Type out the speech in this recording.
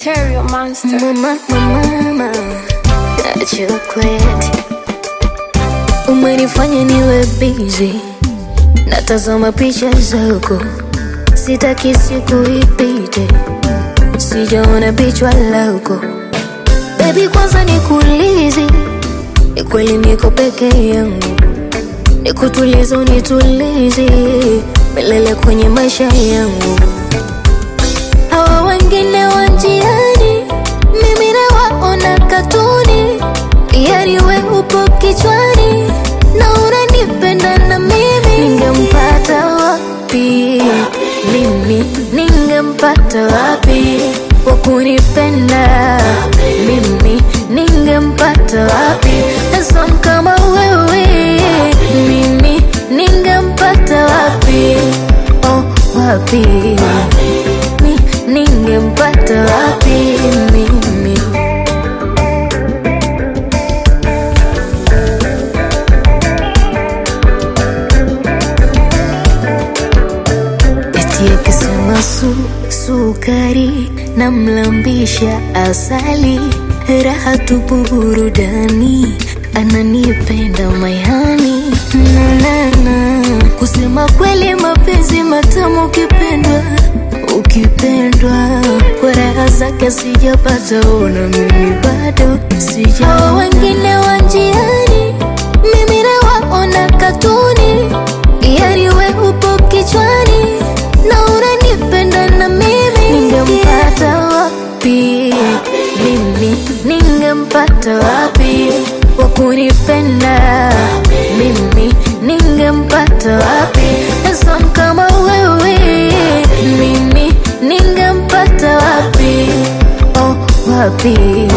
Stereo Monster. Mama, chocolate. Umenifanya niwe busy, natazama picha zako, sitaki siku ipite, sijaona picha lako. Baby kwanza nikuulize, ni kweli niko peke yangu? Nikutulize unitulize, milele kwenye maisha yangu. Hawa wengine wa njiani, mimi nawaona katuni. Yani we upo kichwani, na unanipenda na mimi. Ningempata wapi? Mimi ningempata wapi wakunipenda? Mimi ningempata wapi handsome kama wewe? Mimi ningempata wapi? Oh, wapi? Ningempata wapi mimi? Eti akisema sukari na mlambisha asali, raha tupu burudani, ananipenda mayani na kusema kweli mapenzi matamu ukipendwa kwa raha zake sijapata, ona mimi bado sijaona. Wengine wa njiani, mimi nawaona katuni. Yani we upo kichwani, na unanipenda na mimi. Ningempata wapi? Mimi ningempata wapi wakunipenda? Mimi ningempata wapi handsome kama wewe? Mimi ningempata wapi? Oh, wapi?